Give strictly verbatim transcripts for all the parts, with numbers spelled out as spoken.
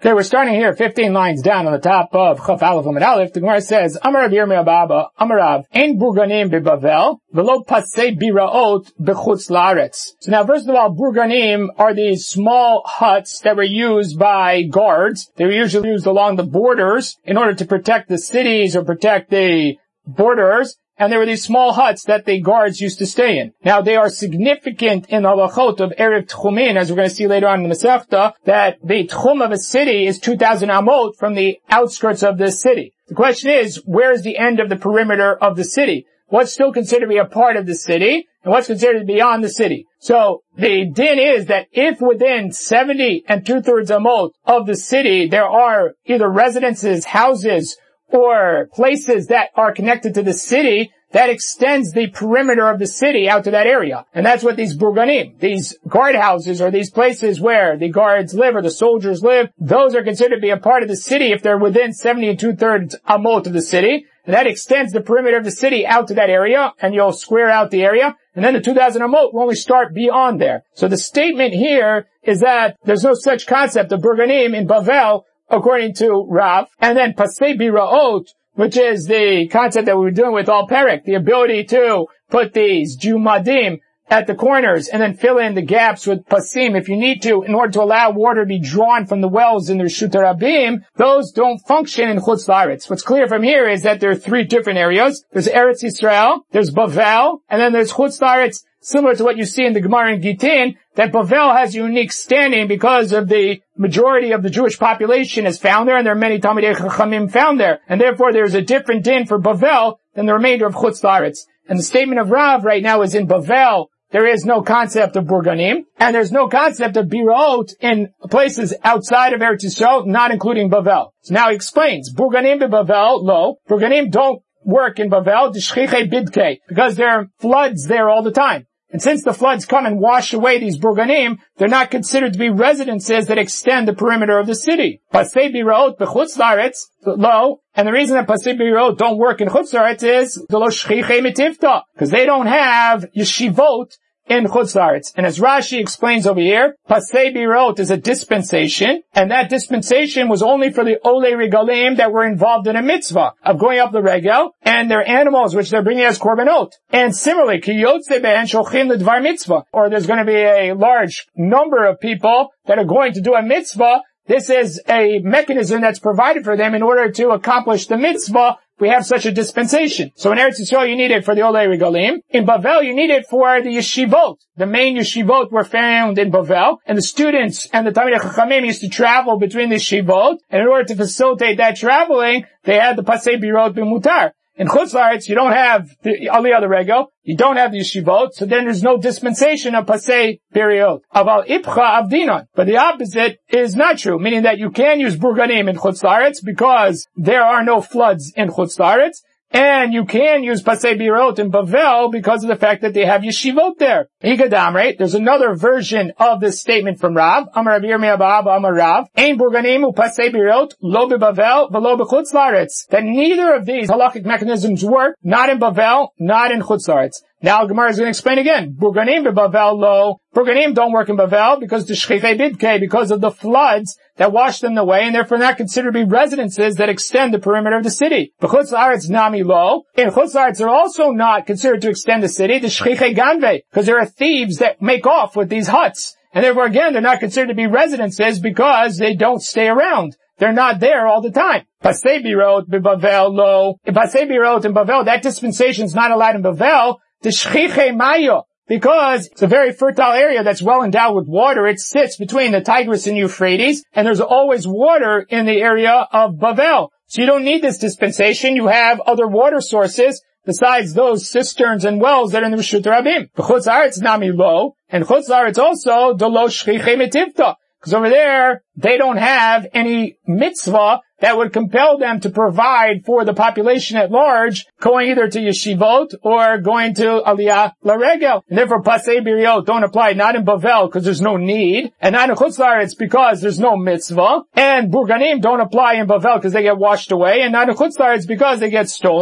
Okay, we're starting here fifteen lines down on the top of Chaf Aleph Amud Aleph. The Gemara says, Amar Rav Yirmiyah Baba, Amar Rav, Ein burganim beBavel, velo pasei biraot bechutz laaretz. So now, first of all, burganim are these small huts that were used by guards. They were usually used along the borders in order to protect the cities or protect the borders. And there were these small huts that the guards used to stay in. Now, they are significant in the halachot of Erev Tchumin, as we're going to see later on in the Masechta, that the Tchum of a city is two thousand amot from the outskirts of the city. The question is, where is the end of the perimeter of the city? What's still considered to be a part of the city, and what's considered beyond the city? So, the din is that if within seventy and two-thirds amot of the city there are either residences, houses, or places that are connected to the city, that extends the perimeter of the city out to that area. And that's what these burganim, these guardhouses, or these places where the guards live or the soldiers live, those are considered to be a part of the city if they're within seventy and two-thirds amot of the city. And that extends the perimeter of the city out to that area, and you'll square out the area. And then the two thousand amot will only start beyond there. So the statement here is that there's no such concept of burganim in Bavel, according to Rav, and then pasei biraot, which is the concept that we were doing with all perek, the ability to put these jumadim at the corners and then fill in the gaps with pasim if you need to in order to allow water to be drawn from the wells in the Reshut Rabim. Those don't function in Chutz Laaretz. What's clear from here is that there are three different areas. There's Eretz Yisrael, there's Bavel, and then there's Chutz Laaretz, similar to what you see in the Gemara in Gittin, that Bavel has unique standing because of the majority of the Jewish population is found there, and there are many Talmidei Chachamim found there. And therefore there's a different din for Bavel than the remainder of Chutz Laaretz. And the statement of Rav right now is in Bavel, there is no concept of burganim, and there's no concept of biraot in places outside of Eretz Yisrael, not including Bavel. So now he explains, burganim be Bavel, lo, burganim don't work in Bavel, d'shchichei bidkei, because there are floods there all the time. And since the floods come and wash away these burganim, they're not considered to be residences that extend the perimeter of the city. Pasei biraot b'chutz laaretz, lo, and the reason that pasei biraot don't work in chutz laaretz is lo shchichei mitivta, because they don't have yeshivot in Chutz Laaretz. And as Rashi explains over here, pasei biraot is a dispensation, and that dispensation was only for the olei regalim that were involved in a mitzvah of going up the regel, and their animals which they're bringing as korbanot. And similarly, ki yotze be'en shochin l'dvar mitzvah, or there's going to be a large number of people that are going to do a mitzvah. This is a mechanism that's provided for them in order to accomplish the mitzvah. We have such a dispensation. So in Eretz Yisrael, you need it for the Olei Regalim. In Bavel, you need it for the yeshivot. The main yeshivot were found in Bavel, and the students and the Talmidei Chachamim used to travel between the yeshivot, and in order to facilitate that traveling, they had the pasei biraot b'mutar. In Chutz Laaretz, you don't have the Aliyah the Regel, you don't have the yeshivot, so then there's no dispensation of pasei biraot. Aval ipcha avdinon. But the opposite is not true, meaning that you can use burganim in Chutz Laaretz because there are no floods in Chutz Laaretz, and you can use pasei biraot in Bavel because of the fact that they have yeshivot there. Igadam, right? There's another version of this statement from Rav. Amar Rav Yirmiyah Ba'aba Amar Rav. Ein burganim u pasei biraot lo beBavel v'lo b'chutz laaretz. That neither of these halachic mechanisms work, not in Bavel, not in Chutz Laaretz. Now Gemara is going to explain again. Burganim beBavel lo. Burganim don't work in Bavel because the shchichei bidkei, because of the floods that wash them away, and therefore not considered to be residences that extend the perimeter of the city. B'chutz laaretz nami lo. In Chutz Laaretz, they're also not considered to extend the city. The shchichei ganvei, because there are thieves that make off with these huts, and therefore again they're not considered to be residences because they don't stay around. They're not there all the time. Pasei biraot beBavel lo. In pasei biraot in Bavel, that dispensation is not allowed in Bavel. The shchichei mayo, because it's a very fertile area that's well endowed with water. It sits between the Tigris and Euphrates, and there's always water in the area of Bavel. So you don't need this dispensation. You have other water sources besides those cisterns and wells that are in the Reshut Rabim. B'chutz Laaretz nami lo, and Chutz Laaretz also the lo shchichei mitivta, because over there they don't have any mitzvah that would compel them to provide for the population at large, going either to yeshivot or going to Aliyah Laregel. And therefore, pasei biraot don't apply, not in Bavel because there's no need, and not in Chutz Laaretz because there's no mitzvah, and burganim don't apply in Bavel because they get washed away, and not in Chutz Laaretz because they get stolen.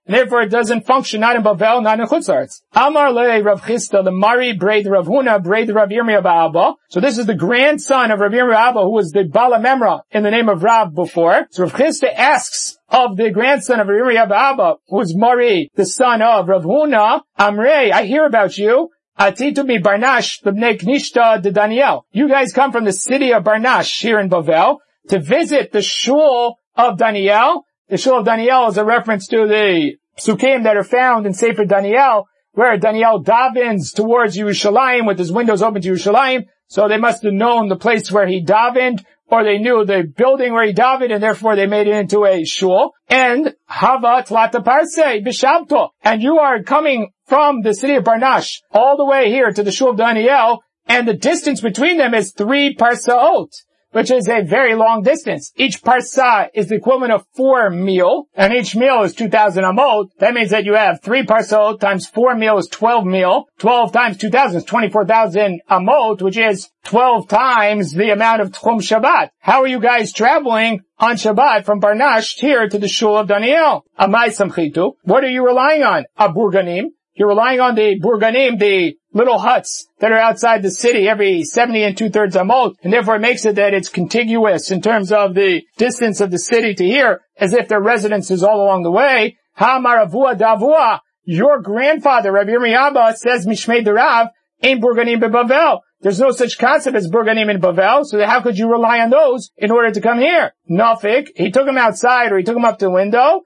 and therefore it doesn't function not in Bavel, not in Chutz La'aretz. Amar le Rav Chisda, the Mari braid Rav Huna, braid Rav Yirmiyah Ba'Abba. So this is the grandson of Rav Yirmiyah Ba'Abba, who was the Bala Memra in the name of Rav before. So Rav Chisda asks of the grandson of Rav Yirmiyah Ba'Abba, who is Mari, the son of Rav Huna, Amrei, I hear about you. Atitu mi Barnash, b'bnei Knishta de Daniel. You guys come from the city of Barnash here in Bavel to visit the shul of Daniel. The shul of Daniel is a reference to the psukim that are found in Sefer Daniel, where Daniel davens towards Yerushalayim with his windows open to Yerushalayim. So they must have known the place where he davened, or they knew the building where he davened, and therefore they made it into a shul. And Hava Tlata Parsei B'Shabto. And you are coming from the city of Barnash all the way here to the shul of Daniel, and the distance between them is three parsaot, which is a very long distance. Each parsa is the equivalent of four meal, and each meal is two thousand amot. That means that you have three parsaot times four meal is twelve meal. twelve times two thousand is twenty-four thousand amot, which is twelve times the amount of Tchum Shabbat. How are you guys traveling on Shabbat from Barnash here to the shul of Daniel? Amai Samchitu. What are you relying on? Aburganim. You're relying on the burganim, the little huts that are outside the city every seventy and two-thirds amot, and therefore it makes it that it's contiguous in terms of the distance of the city to here, as if their residences all along the way. Ha maravua davua. Your grandfather, Rav Yirmiyah Abba, says Mishmei Derav, ain't burganim beBavel. There's no such concept as burganim in Bavel, so how could you rely on those in order to come here? Nafik, he took him outside, or he took him up to the window,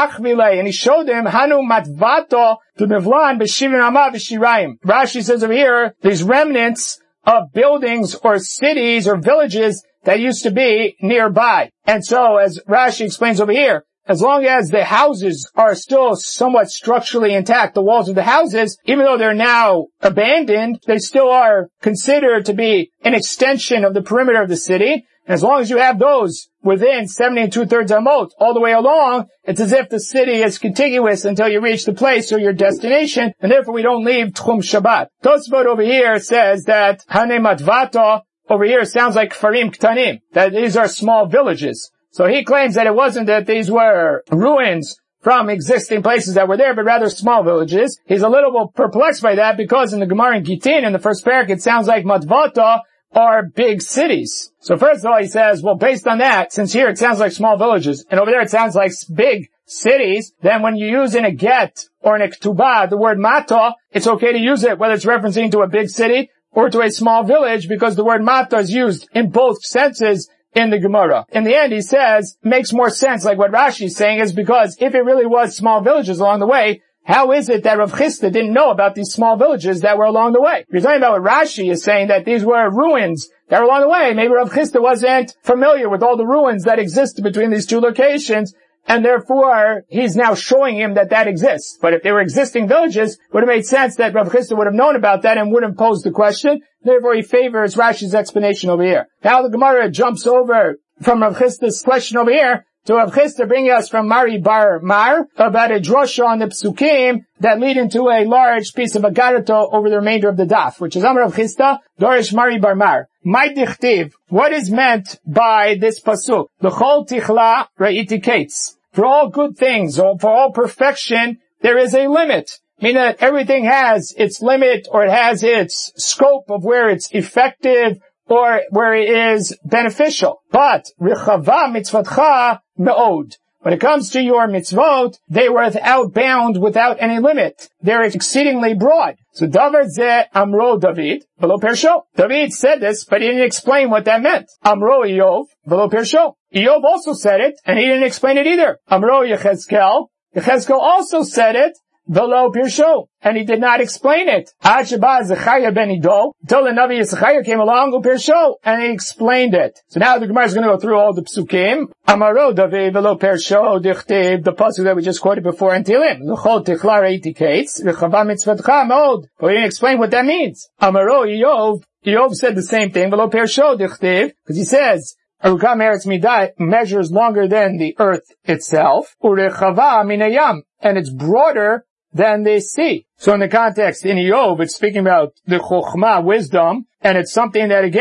and he showed him Hanu Matvato to Mivlan b'Shivim Amah b'Shirayim. Rashi says over here, these remnants of buildings or cities or villages that used to be nearby. And so, as Rashi explains over here, as long as the houses are still somewhat structurally intact, the walls of the houses, even though they're now abandoned, they still are considered to be an extension of the perimeter of the city. And as long as you have those within seventy and two-thirds amot all the way along, it's as if the city is contiguous until you reach the place or your destination, and therefore we don't leave Tchum Shabbat. Tosfot over here says that Hane Matvato over here sounds like Kfarim Ktanim, that these are small villages. So he claims that it wasn't that these were ruins from existing places that were there, but rather small villages. He's a little perplexed by that because in the Gemara in Gittin, in the first parak, it sounds like Matvato are big cities. So first of all, he says, well, based on that, since here it sounds like small villages, and over there it sounds like big cities, then when you use in a get or in a ketubah the word mata, it's okay to use it, whether it's referencing to a big city or to a small village, because the word mata is used in both senses in the Gemara. In the end, he says, makes more sense, like what Rashi is saying, is because if it really was small villages along the way, how is it that Rav Chisda didn't know about these small villages that were along the way? If you're talking about what Rashi is saying, that these were ruins that were along the way, maybe Rav Chisda wasn't familiar with all the ruins that existed between these two locations, and therefore he's now showing him that that exists. But if they were existing villages, it would have made sense that Rav Chisda would have known about that and wouldn't pose the question. Therefore he favors Rashi's explanation over here. Now the Gemara jumps over from Rav Chisda's question over here to Rav Chisda bringing us from Mari Bar Mar about a drosha on the psukim that lead into a large piece of agarato over the remainder of the daf, which is Amar Rav Chisda, Dorish Mari Bar Mar. My dichtiv, what is meant by this pasuk? The chol tichla ra'iti kates. For all good things, or for all perfection, there is a limit. Meaning that everything has its limit, or it has its scope of where it's effective, or where it is beneficial. But, Rechava mitzvatcha me'od. When it comes to your mitzvot, they were without bound, without any limit. They're exceedingly broad. So, Davar ze Amro David, below Persho. David said this, but he didn't explain what that meant. Amro Iyov, below Persho. Iyov also said it, and he didn't explain it either. Amro Yechezkel. Yechezkel also said it, below Pirsho, and he did not explain it. Ad sheba Zechariah ben Iddo, until the Navi Zechariah came along, Pirsho, and he explained it. So now the Gemara is going to go through all the psukim. Amaro David below Pirsho, dichtiv, the pasuk that we just quoted before in Tehillim. L'chol tichlar eiti kates, v'chava mitzvatcha mod. But we didn't explain what that means. Amaro Iyov, Iyov said the same thing below Pirsho, dichtiv, because he says, Arukam Eretz Midah measures longer than the earth itself. Urechava minayam, and it's broader than the sea. So in the context in Iyov, it's speaking about the chokhmah, wisdom, and it's something that again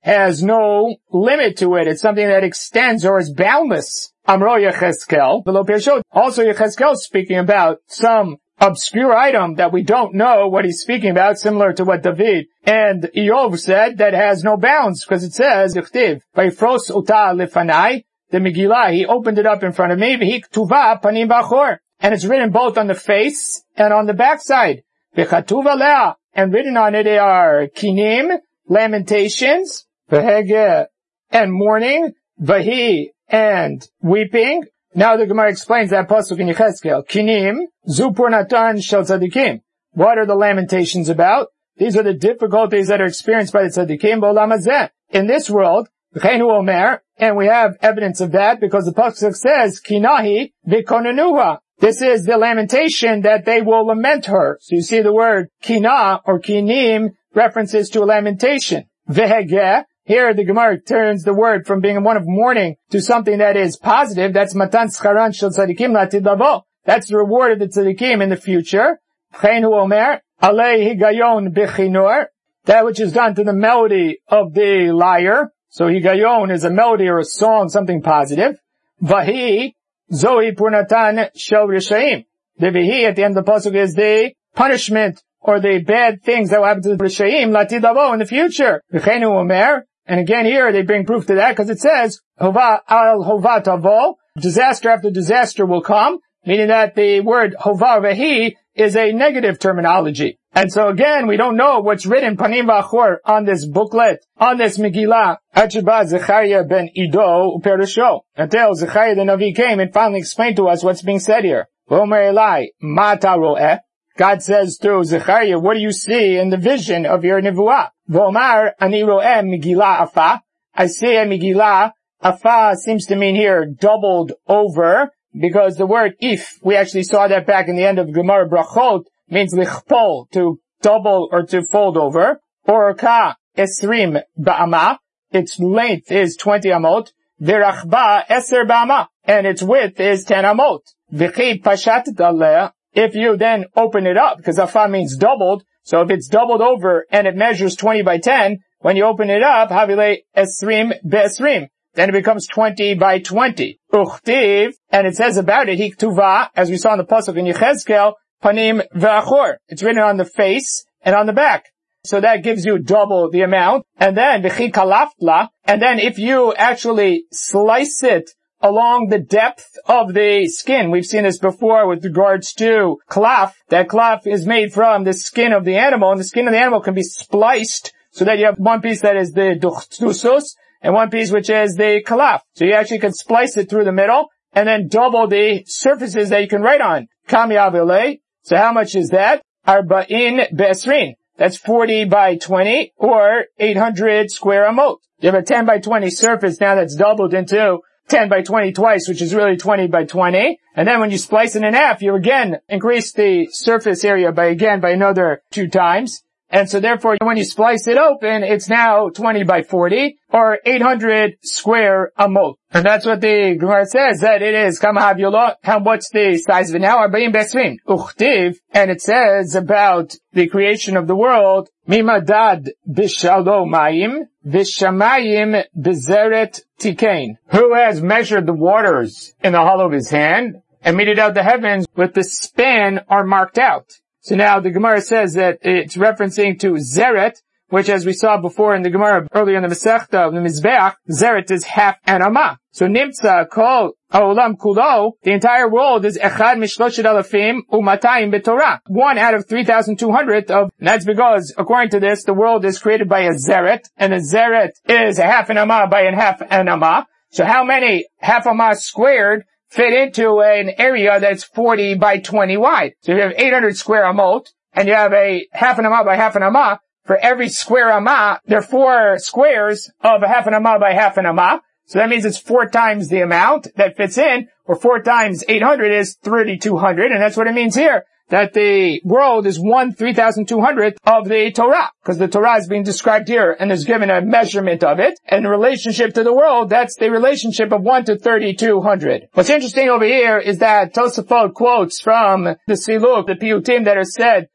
has no limit to it. It's something that extends or is boundless. Amro Yechezkel, below Pirshot. Also Yechezkel is speaking about some obscure item that we don't know what he's speaking about, similar to what David and Iyov said, that has no bounds, because it says, Yichtiv, Vayfros uta lefanai, the Megillah, he opened it up in front of me, V'hi ktuva panim b'achor, and it's written both on the face and on the backside. V'chatuv alea, and written on it are kinim, lamentations, v'hege, and mourning, v'hi, and weeping. Now the Gemara explains that pasuk in Yechezkel. Kinim, zupur natan shel tzadikim. What are the lamentations about? These are the difficulties that are experienced by the tzadikim b'olam hazeh. In this world, v'cheinu omer, and we have evidence of that because the pasuk says, kinahi v'konenuha. This is the lamentation that they will lament her. So you see the word kina or kinim references to a lamentation. V'hegeh, here the Gemara turns the word from being one of mourning to something that is positive. That's matan scharan shel tzadikim latid lavo. That's the reward of the tzadikim in the future. Chenu omer, alei higayon b'chinor, that which is done to the melody of the lyre. So higayon is a melody or a song, something positive. Vahi, zohi purnatan shel rishaim. The vihi at the end of the pasuk is the punishment or the bad things that will happen to the rishaim latid lavo in the future. V'chenu omer, and again here they bring proof to that because it says, Hova al hova tavo, disaster after disaster will come, meaning that the word hova vehi is a negative terminology. And so again, we don't know what's written panim v'achor on this booklet, on this Megillah, Achibah Zechariah ben Ido uperusho, until Zechariah the Navi came and finally explained to us what's being said here. V'omer elai, ma ta ro'eh? God says to Zechariah, what do you see in the vision of your nevuah? V'omar ani ro'eh Megillah afa. I see a Megillah. Afa seems to mean here doubled over, because the word if, we actually saw that back in the end of Gemara Brachot, means lichpol, to double or to fold over. Orka esrim ba'ama, its length is twenty amot. V'rachba eser ba'ama, and its width is ten amot. V'chi pashatet aleh, if you then open it up, because afa means doubled, so if it's doubled over and it measures twenty by ten, when you open it up, havile esrim be'esrim, then it becomes twenty by twenty. Uchtiv, and it says about it, hiktuva, as we saw in the pasuk in Yechezkel, panim ve'achor. It's written on the face and on the back. So that gives you double the amount. And then, v'chi kalaftla, and then if you actually slice it along the depth of the skin, we've seen this before with regards to klaf, that klaf is made from the skin of the animal, and the skin of the animal can be spliced so that you have one piece that is the duchtusus, and one piece which is the kalaf. So you actually can splice it through the middle, and then double the surfaces that you can write on. Kam yavile. So how much is that? Arba'in be'esrin. That's forty by twenty, or eight hundred square amot. You have a ten by twenty surface now that's doubled into ten by twenty twice, which is really twenty by twenty. And then when you splice it in half, you again increase the surface area by again by another two times. And so therefore, when you splice it open, it's now twenty by forty, or eight hundred square amot. And that's what the Gemara says, that it is, kam havyolot, how, what's the size of it now? Arba'im besrim. Uchtiv, and it says about the creation of the world, mimadad b'shalomayim, v'shamayim b'zeret tikain. Who has measured the waters in the hollow of his hand, and meted out the heavens with the span are marked out. So now the Gemara says that it's referencing to Zeret, which as we saw before in the Gemara earlier in the Masechta of the Mizbeach, Zeret is half an amah. So Nimtza kol ha'olam kulo, the entire world is echad mishloshet alafim umatayim b'torah. One out of three thousand two hundred of, and that's because according to this, the world is created by a Zeret, and a Zeret is a half an amah by a half an amah. So how many half amah squared fit into an area that's forty by twenty wide? So if you have eight hundred square amot, and you have a half an amah by half an amah, for every square amah, there are four squares of a half an amah by half an amah. So that means it's four times the amount that fits in, or four times eight hundred is thirty-two hundred, and that's what it means here, that the world is one three thousand two hundredth of the Torah, because the Torah is being described here, and is given a measurement of it, and the relationship to the world, that's the relationship of one to thirty-two hundred. What's interesting over here is that Tosafot quotes from the Siluk, the Piyutim that are said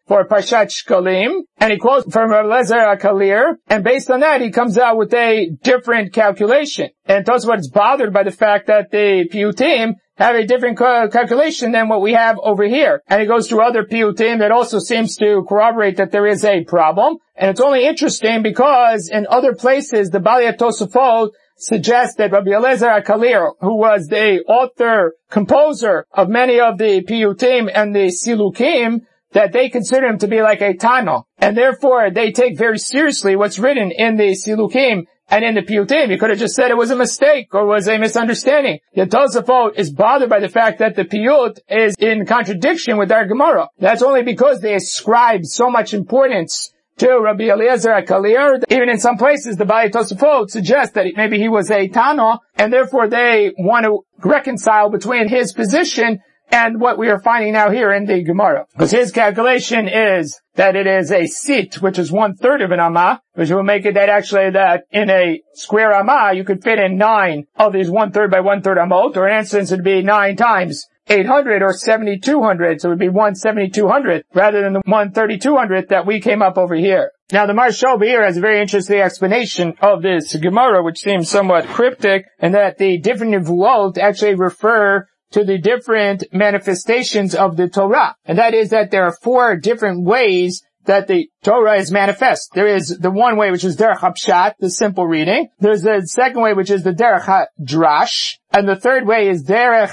for Parshat Shkalim, and he quotes from Rabbi Eliezer HaKalir, and based on that, he comes out with a different calculation. And Tosafot is bothered by the fact that the Piyutim have a different ca- calculation than what we have over here. And he goes through other Piyutim that also seems to corroborate that there is a problem. And it's only interesting because in other places, the Balei Tosafot suggests that Rabbi Eliezer HaKalir, who was the author, composer of many of the Piyutim and the Silukim, that they consider him to be like a Tana. And therefore, they take very seriously what's written in the Silukim and in the Piyutim. You could have just said it was a mistake or was a misunderstanding. Yet Tosafot is bothered by the fact that the Piyut is in contradiction with our Gemara. That's only because they ascribe so much importance to Rabbi Eliezer HaKalir. Even in some places, the Balei Tosafot suggests that maybe he was a Tana, and therefore they want to reconcile between his position and what we are finding now here in the Gemara. Because his calculation is that it is a sit, which is one third of an amma, which will make it that actually that in a square amma, you could fit in nine of these one third by one third ammot, or in instance, it'd be nine times eight hundred or seventy-two hundred, so it would be one seventy-two hundred rather than the one thirty-two hundred that we came up over here. Now the Maharsha over here has a very interesting explanation of this Gemara, which seems somewhat cryptic, and that the different Nevuot actually refer to the different manifestations of the Torah. And that is that there are four different ways that the Torah is manifest. There is the one way, which is Derech HaPshat, the simple reading. There's the second way, which is the Derech HaDrash. And the third way is Derech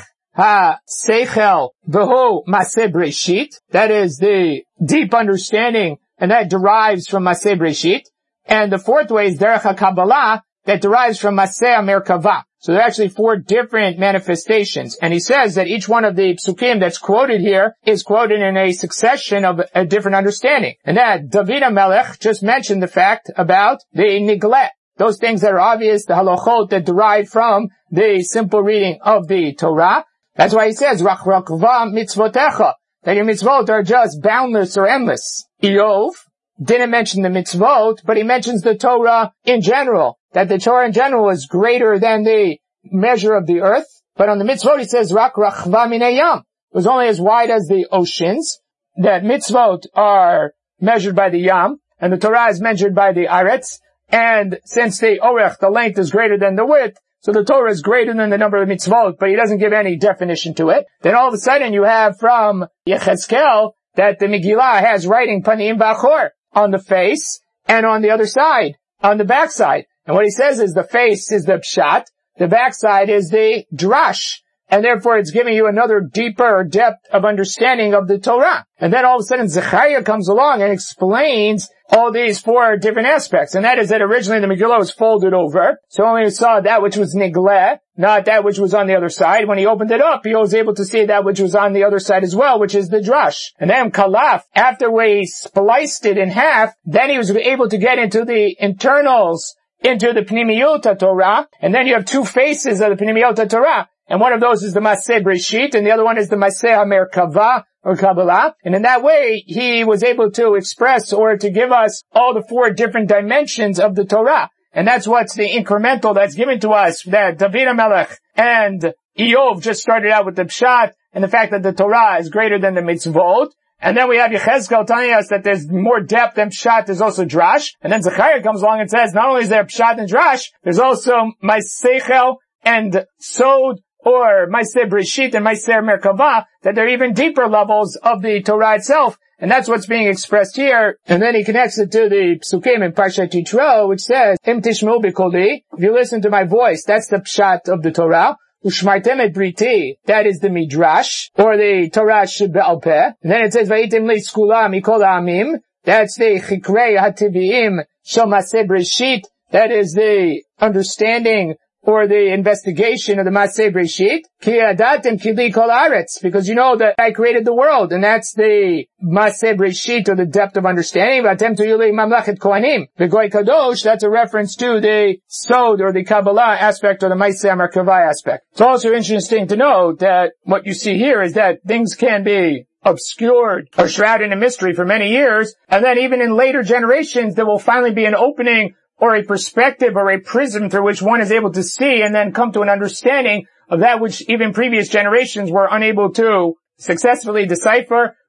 HaSeichel V'hu Maseh Breshit. That is the deep understanding, and that derives from Maseh Breshit. And the fourth way is Derech HaKabbalah, that derives from Maseh HaMerkavah. So there are actually four different manifestations. And he says that each one of the psukim that's quoted here is quoted in a succession of a different understanding. And that David HaMelech just mentioned the fact about the niglet, those things that are obvious, the halachot that derive from the simple reading of the Torah. That's why he says, Rach rakva mitzvotecha, that your mitzvot are just boundless or endless. Iyov didn't mention the mitzvot, but he mentions the Torah in general, that the Torah in general is greater than the measure of the earth. But on the mitzvot he says, Rak rachva minei yam. It was only as wide as the oceans. That mitzvot are measured by the yam, and the Torah is measured by the aretz. And since the orech, the length, is greater than the width, so the Torah is greater than the number of mitzvot, but he doesn't give any definition to it. Then all of a sudden you have from Yechezkel that the Megillah has writing panim v'achor on the face and on the other side, on the backside. And what he says is the face is the pshat, the backside is the drash, and therefore it's giving you another deeper depth of understanding of the Torah. And then all of a sudden Zechariah comes along and explains all these four different aspects. And that is that originally the Megillah was folded over, so only saw that which was nigleh, not that which was on the other side. When he opened it up, he was able to see that which was on the other side as well, which is the drash. And then kalaf, after we spliced it in half, then he was able to get into the internals, into the Pnimiyot Torah, and then you have two faces of the Pnimiyot Torah, and one of those is the Maseh Breshit, and the other one is the Maseh HaMerkavah, or Kabbalah, and in that way, he was able to express or to give us all the four different dimensions of the Torah. And that's what's the incremental that's given to us, that David HaMelech and Iyov just started out with the Pshat, and the fact that the Torah is greater than the mitzvot. And then we have Yechezkel telling us that there's more depth than Pshat, there's also Drash. And then Zechariah comes along and says, not only is there Pshat and Drash, there's also Maiseichel and Sod, or Maseh Breshit and Maseh Merkavah, that there are even deeper levels of the Torah itself. And that's what's being expressed here. And then he connects it to the Psukim in Parshat Yitro, which says, Im tishmeu b'koli, if you listen to my voice, that's the Pshat of the Torah. Ushmartem et briti, that is the Midrash, or the Torah shebe'al peh. And then it says, Vayitim li skula mikol ha'amim, that's the Chikrei ha'tiviyim shel Maseh Breshit, that is the understanding or the investigation of the Maseh Breshit, ki adatim kili kol aretz, because you know that I created the world, and that's the Maseh Breshit, or the depth of understanding. Vatem tuyuli mamlachet kohanim, v'goy kadosh, that's a reference to the Sod, or the Kabbalah aspect, or the Maseh HaMerkavah aspect. It's also interesting to note that what you see here is that things can be obscured or shrouded in mystery for many years, and then even in later generations there will finally be an opening or a perspective or a prism through which one is able to see and then come to an understanding of that which even previous generations were unable to successfully decipher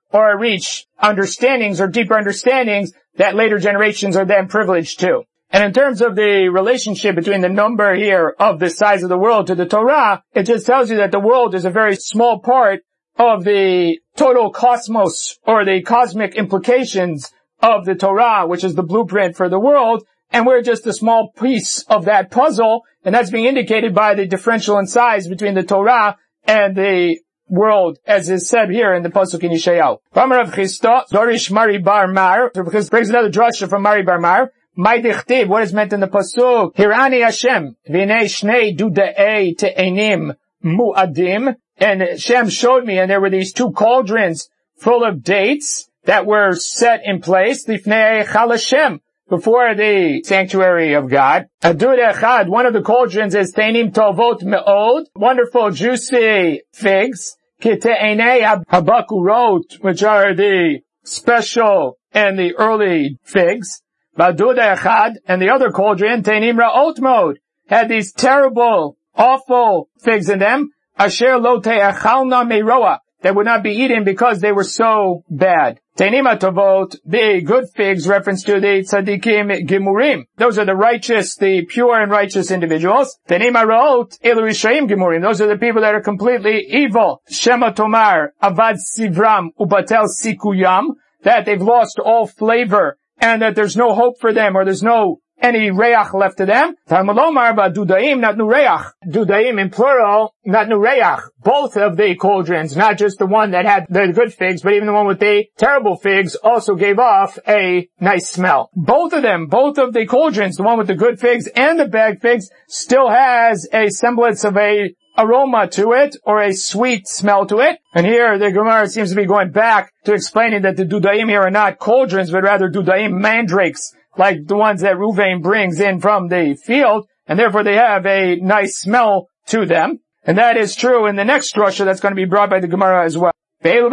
or reach understandings or deeper understandings that later generations are then privileged to. And in terms of the relationship between the number here of the size of the world to the Torah, it just tells you that the world is a very small part of the total cosmos or the cosmic implications of the Torah, which is the blueprint for the world, and we're just a small piece of that puzzle, and that's being indicated by the differential in size between the Torah and the world, as is said here in the Pasuk in Yeshayahu. Ramar of Chisda, Dorish Mari Bar Mar, because it brings another drasha from Mari Bar Mar. My dichtiv, what is meant in the Pasuk? Hirani Hashem, V'nei Shnei Duda'ei Te'enim Mu'adim. And Hashem showed me, and there were these two cauldrons full of dates that were set in place, Lifnei Echal Hashem, before the sanctuary of God. Adud Echad, one of the cauldrons is Teinim Tovot Me'od, wonderful juicy figs. Kite'enei Habakurot, which are the special and the early figs. Badud Echad, and the other cauldron, Teinim Ra'ot Mod, had these terrible, awful figs in them. Asher lo te'achalna meroa, that would not be eaten because they were so bad. Teinima tovot, the good figs, reference to the tzadikim gimurim. Those are the righteous, the pure and righteous individuals. Teinima ra'ot, elu rishayim gimurim. Those are the people that are completely evil. Shema tomar, avad sivram, ubatel sikuyam, that they've lost all flavor and that there's no hope for them or there's no any reach left to them. Talmulomar ba dudaim, not nu reach. Dudaim in plural, not nu reach. Both of the cauldrons, not just the one that had the good figs, but even the one with the terrible figs also gave off a nice smell. Both of them, both of the cauldrons, the one with the good figs and the bad figs, still has a semblance of a aroma to it, or a sweet smell to it. And here the Gemara seems to be going back to explaining that the dudaim here are not cauldrons, but rather dudaim mandrakes, like the ones that Ruvain brings in from the field, and therefore they have a nice smell to them. And that is true in the next drasha that's going to be brought by the Gemara as well. Both of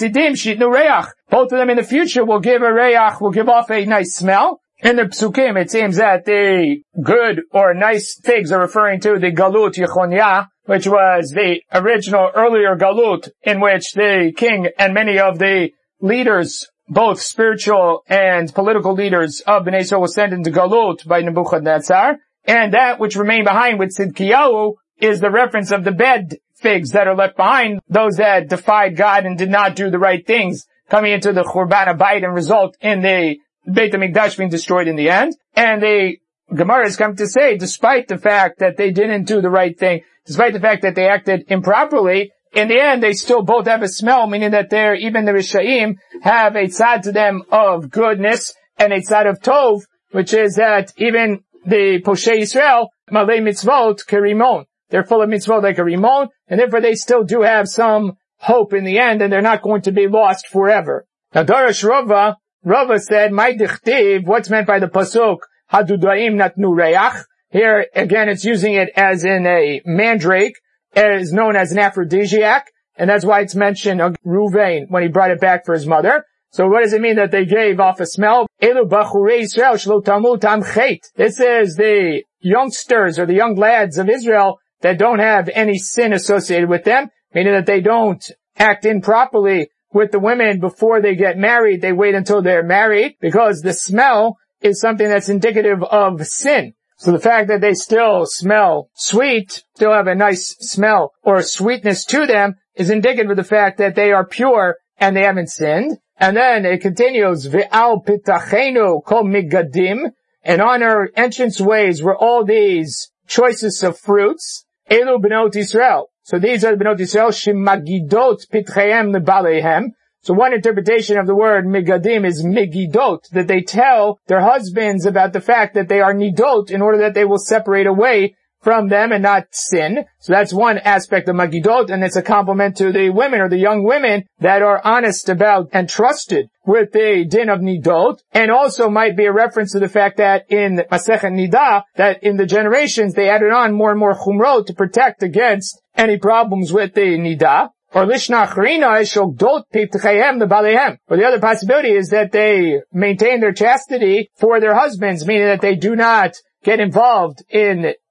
them in the future will give a reach, will give off a nice smell. In the psukim, it seems that the good or nice figs are referring to the galut Yechonia, which was the original earlier galut in which the king and many of the leaders, both spiritual and political leaders of Bnei Yisrael, was sent into galut by Nebuchadnezzar, and that which remained behind with Tzidkiyahu is the reference of the bad figs that are left behind, those that defied God and did not do the right things, coming into the Churban Abayit and result in the Beit HaMikdash being destroyed in the end. And the Gemara has come to say, despite the fact that they didn't do the right thing, despite the fact that they acted improperly, in the end, they still both have a smell, meaning that they're, even the Rishayim, have a tzad to them of goodness and a tzad of tov, which is that even the Poshei Yisrael, Malei Mitzvot, Kerimon. They're full of mitzvot like a Rimon, and therefore they still do have some hope in the end, and they're not going to be lost forever. Now, Darash Rava, Rava said, My dichtiv, what's meant by the Pasuk, Hadudaim natnu reach. Here, again, it's using it as in a mandrake. It is known as an aphrodisiac, and that's why it's mentioned of Ruvain when he brought it back for his mother. So what does it mean that they gave off a smell? Elu bachurei Yisrael shelo tamu tam chet. This is the youngsters or the young lads of Israel that don't have any sin associated with them, meaning that they don't act improperly with the women before they get married. They wait until they're married because the smell is something that's indicative of sin. So the fact that they still smell sweet, still have a nice smell or sweetness to them, is indicative of the fact that they are pure and they haven't sinned. And then it continues, Ve'al pitachenu kol migadim, and on our entrance ways were all these choicest of fruits. Elu b'not Yisrael. So these are the b'not Yisrael, shemagidot pitchehem lebalehem. So one interpretation of the word migadim is migidot, that they tell their husbands about the fact that they are nidot in order that they will separate away from them and not sin. So that's one aspect of magidot, and it's a compliment to the women or the young women that are honest about and trusted with the din of nidot, and also might be a reference to the fact that in Masechet Nidah, that in the generations they added on more and more chumrot to protect against any problems with the nidah. Or lishna achrina shogdot pitchayem lebalehem. Or the other possibility is that they maintain their chastity for their husbands, meaning that they do not get involved in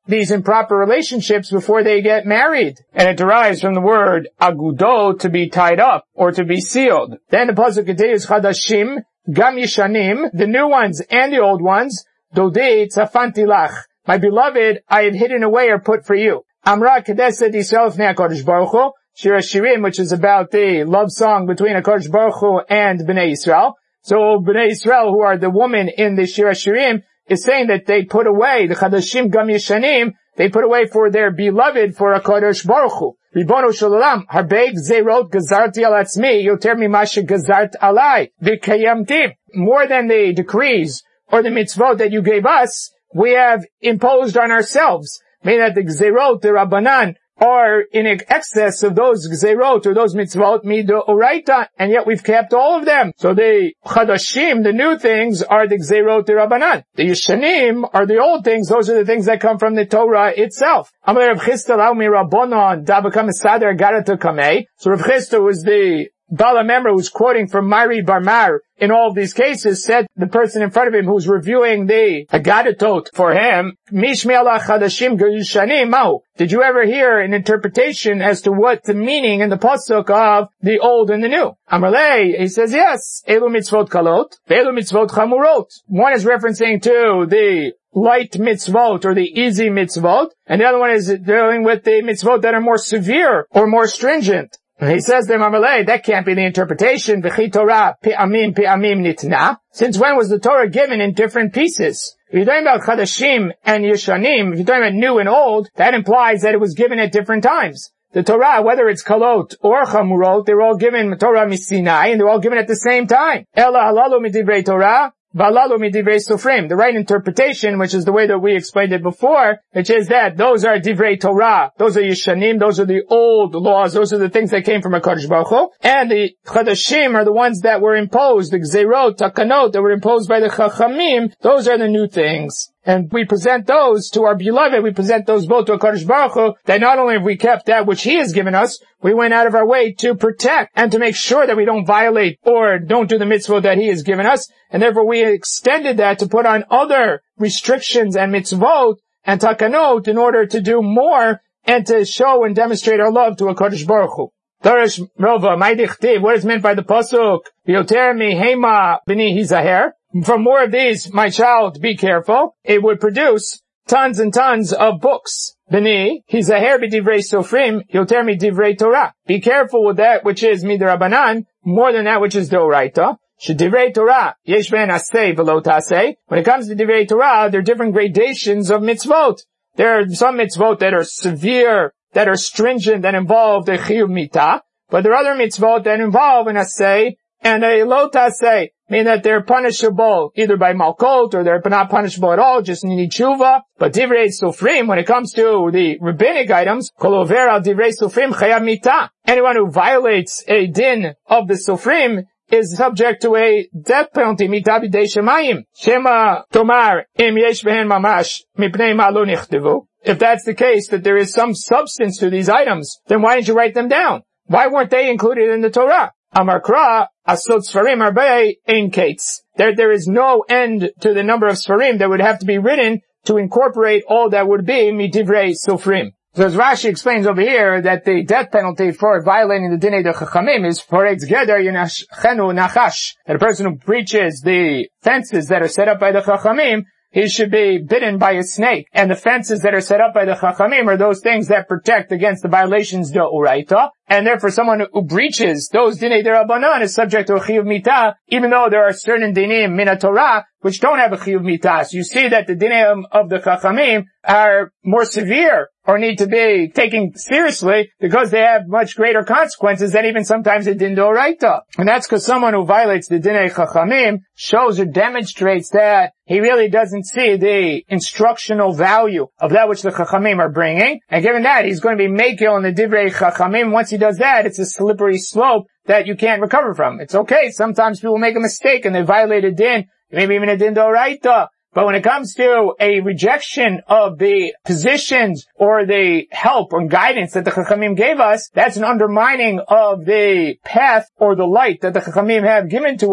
these improper relationships before they get married. And it derives from the word agudo, to be tied up, or to be sealed. Then the pasuk continues, chadashim, gam yishanim, the new ones and the old ones, dodei tzafanti lach. My beloved, I have hidden away or put for you. Amra Kedesed Yisrael Fnei HaKadosh Baruch Hu, Shir HaShirim, which is about the love song between HaKadosh Baruch Hu and Bnei Yisrael. So Bnei Yisrael, who are the woman in the Shir HaShirim, is saying that they put away, the Chadashim Gam Yishanim, they put away for their beloved, for HaKadosh Baruch Hu. Ribono Shel Olam, Harbei Gzerot Gazarti Al Atzmi, Yoter Mimashe Gazart Alai, V'kayamtim. More than the decrees or the mitzvot that you gave us, we have imposed on ourselves. Meaning that the Gzerot, the Rabbanan, are in excess of those Gzerot or those mitzvot, midoraita, and yet we've kept all of them. So the Chadashim, the new things, are the Gzerot, the Rabbanan. The Yishanim are the old things, those are the things that come from the Torah itself. Amar Rav Chisda Lau mi Rabbanon, Dabakam Esader Garata Kamei. So Rav Chisda was the Bala member who's quoting from Mari Barmar in all of these cases, said the person in front of him who's reviewing the Agadatot for him, Mishme'ala Chadashim Gayushanim Mau. Did you ever hear an interpretation as to what the meaning in the pasuk of the old and the new? Amalei, he says yes. Elu mitzvot kalot, ve'elu mitzvot chamurot. One is referencing to the light mitzvot or the easy mitzvot, and the other one is dealing with the mitzvot that are more severe or more stringent. And he says to Amalei, that can't be the interpretation. V'chi Torah pi'amim pi'amim nitna. Since when was the Torah given in different pieces? If you're talking about Chadashim and Yeshanim, if you're talking about new and old, that implies that it was given at different times. The Torah, whether it's Kalot or Chamurot, they're all given Torah Misinai, and they're all given at the same time. Ela halalu midivrei Torah, v'halalu midivrei Sofrim. The right interpretation, which is the way that we explained it before, which is that those are divrei Torah, those are Yeshanim, those are the old laws, those are the things that came from HaKadosh Baruch Hu, and the Chadashim are the ones that were imposed, the Gzerot, Takanot, that were imposed by the Chachamim, those are the new things. And we present those to our beloved, we present those both to HaKadosh Baruch Hu, that not only have we kept that which He has given us, we went out of our way to protect and to make sure that we don't violate or don't do the mitzvah that He has given us, and therefore we extended that to put on other restrictions and mitzvot and takanot in order to do more and to show and demonstrate our love to HaKadosh Baruch Hu. Darash Rova, my dichtiv, what is meant by the pasuk? Yoter mi hema b'ni hizaher. From more of these, my child, be careful. It would produce tons and tons of books. B'ni hizaher b'divrei sofrim, yoter mi divrei Torah. Be careful with that which is midrabanan, more than that which is deoraita. Shedivrei Torah, yesh ben aseh v'lo taseh. When it comes to divrei Torah, there are different gradations of mitzvot. There are some mitzvot that are severe, that are stringent, that involve the chiyuv mitah, but there are other mitzvot that involve an aseh and a lo taseh, meaning that they're punishable either by malkot or they're not punishable at all, just need tshuva. But divrei sofrim, when it comes to the rabbinic items, kol over al divrei sofrim chayav mitah. Anyone who violates a din of the sofrim is subject to a death penalty, mitah b'dei shemayim. Shema tomar im yesh behen mamash mipnei ma lo nichtavu. If that's the case, that there is some substance to these items, then why didn't you write them down? Why weren't they included in the Torah? Amar Kra, asot sfarim arbei ein kates. There, there is no end to the number of sfarim that would have to be written to incorporate all that would be midivrei sofrim. So as Rashi explains over here, that the death penalty for violating the Dinei de Chachamim is for Eitz Geder Yinashchenu Nachash. That a person who breaches the fences that are set up by the Chachamim, he should be bitten by a snake. And the fences that are set up by the Chachamim are those things that protect against the violations de Uraita. And therefore someone who breaches those Dinei de Rabbanan is subject to a Chiyuv Mitah, even though there are certain Dinim Min Torah which don't have a Chiyuv Mitah. So you see that the Dinim of the Chachamim are more severe or need to be taken seriously because they have much greater consequences than even sometimes the Din d'Oraita. And that's because someone who violates the Dinei Chachamim shows or demonstrates that he really doesn't see the instructional value of that which the Chachamim are bringing. And given that, he's going to be makil in the Divrei Chachamim. Once he does that, it's a slippery slope that you can't recover from. It's okay. Sometimes people make a mistake and they violate a din, maybe even a din d'Oraita. But when it comes to a rejection of the positions or the help or guidance that the Chachamim gave us, that's an undermining of the path or the light that the Chachamim have given to us,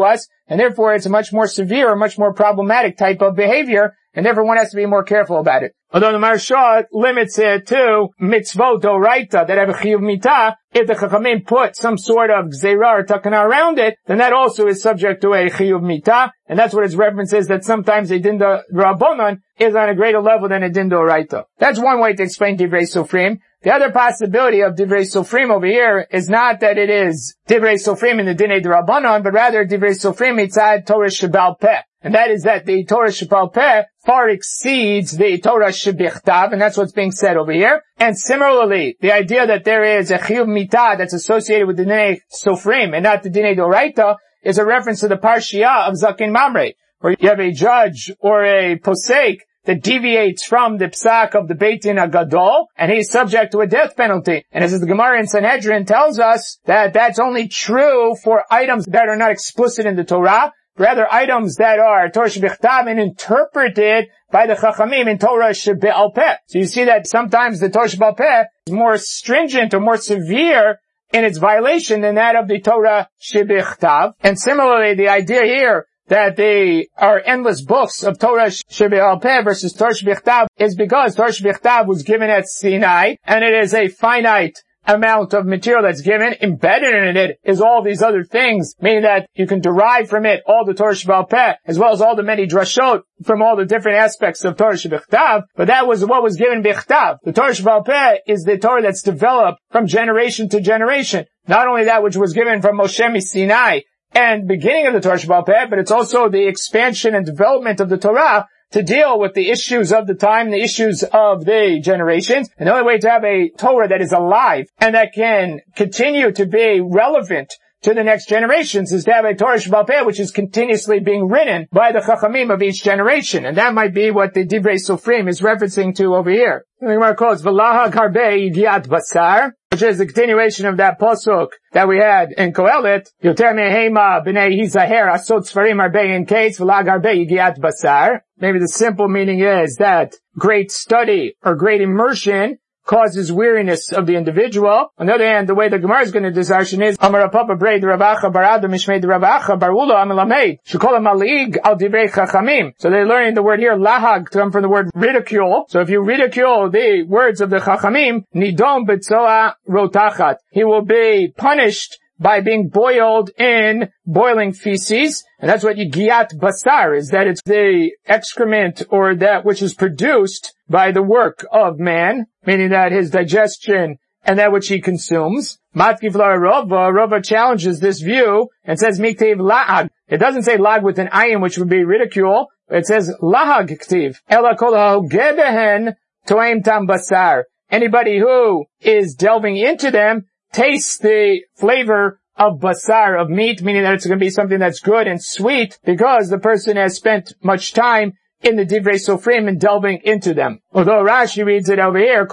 and therefore it's a much more severe or much more problematic type of behavior, and therefore one has to be more careful about it. Although the Maharsha limits it to mitzvot doraita that have a chiyuv mitah, if the Chachamim put some sort of gzeira or takana around it, then that also is subject to a chiyuv mitah, and that's what its reference is, that sometimes a din d'Rabbanan is on a greater level than a din d'oraita. That's one way to explain Divrei Sofrim. The other possibility of Divrei Sofrim over here is not that it is Divrei Sofrim in the Dinei d'Rabbanan, but rather Divrei Sofrim mitzad Torah Shebal Peh. And that is that the Torah Shebal Peh far exceeds the Torah Shebichtav, and that's what's being said over here. And similarly, the idea that there is a Chiyuv Mitah that's associated with the Dinei Sofrim and not the Dinei d'Oraita is a reference to the Parshiah of Zaken Mamre, where you have a judge or a posek that deviates from the psak of the Beit Din Agadol, and he's subject to a death penalty. And as the Gemara in Sanhedrin tells us that that's only true for items that are not explicit in the Torah, rather items that are Torah Shebichtav and interpreted by the Chachamim in Torah Shebe'al Peh. So you see that sometimes the Torah Shebe'al Peh is more stringent or more severe in its violation than that of the Torah Shebichtav. And similarly, the idea here that they are endless books of Torah Shebe'al Peh versus Torah Shebichtav is because Torah Shebichtav was given at Sinai, and it is a finite amount of material that's given. Embedded in it is all these other things, meaning that you can derive from it all the Torah Shebe'al Peh, as well as all the many drashot from all the different aspects of Torah Shebichtav, but that was what was given Bichtav. The Torah Shebe'al Peh is the Torah that's developed from generation to generation. Not only that which was given from Moshe Sinai and beginning of the Torah Shebe'al Peh, but it's also the expansion and development of the Torah to deal with the issues of the time, the issues of the generations. And the only way to have a Torah that is alive and that can continue to be relevant to the next generations is to have a Torah Shebe'al Peh which is continuously being written by the Chachamim of each generation. And that might be what the Divrei Sofrim is referencing to over here. The Gemara calls V'lahag Harbei Yigiat Basar, which is the continuation of that pasuk that we had in Kohelet. Yoter mehema b'nei hizaher asot sfarim harbei in case v'lag harbei yigiat basar. Maybe the simple meaning is that great study or great immersion causes weariness of the individual. On the other hand, the way the Gemara is going to discussion is Amar Papa Brei Ravacha Barada Mishmei Ravacha Barula Amelamed Shekol Malig Al Divrei Chachamim. So they're learning the word here lahag to come from the word ridicule. So if you ridicule the words of the Chachamim, Nidom Betzoa Rotachat, he will be punished by being boiled in boiling feces. And that's what Yigiat Basar is, that it's the excrement or that which is produced by the work of man, meaning that his digestion and that which he consumes. Matkif la Rava, Rava challenges this view and says Miktiv La'ag. It doesn't say lag with an ayin, which would be ridicule. It says Lahag Ktiv. Ela kol ha'ogebehen to'em tam basar. Anybody who is delving into them tastes the flavor of basar, of meat, meaning that it's going to be something that's good and sweet because the person has spent much time in the Divrei Sofrim and delving into them. Although Rashi reads it over here,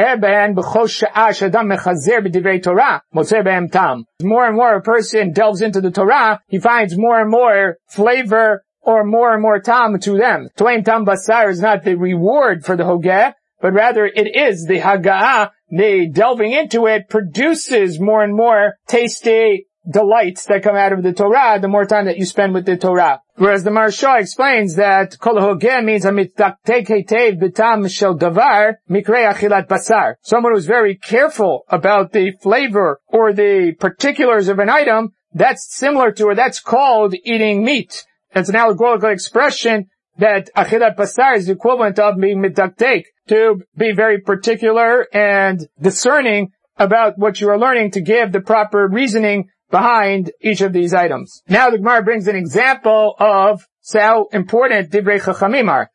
more and more a person delves into the Torah, he finds more and more flavor or more and more tam to them. Toim tam basar is not the reward for the hogeh, but rather it is the haga'ah. The delving into it produces more and more tasty delights that come out of the Torah the more time that you spend with the Torah. Whereas the Maharsha explains that kol hogeh means hamitdaktek heitev b'tam shel davar mikrei achilat basar. Someone who's very careful about the flavor or the particulars of an item, that's similar to, or that's called eating meat. That's an allegorical expression that achilat basar is the equivalent of being mitdaktek, to be very particular and discerning about what you are learning to give the proper reasoning behind each of these items. Now the Gemara brings an example of how important Divrei Chachamim are.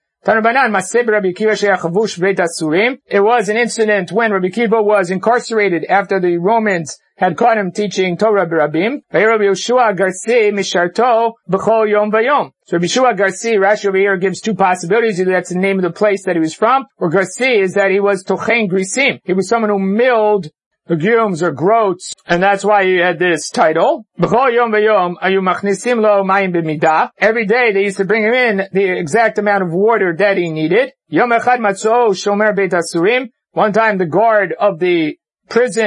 It was an incident when Rabbi Kiva was incarcerated after the Romans had caught him teaching Torah B'Rabim. So Rabbi Yeshua Garsi, Rashi over here gives two possibilities. Either that's the name of the place that he was from, or Garsi is that he was Tochen Grisim. He was someone who milled legumes or groats, and that's why he had this title. Every day they used to bring him in the exact amount of water that he needed. One time the guard of the prison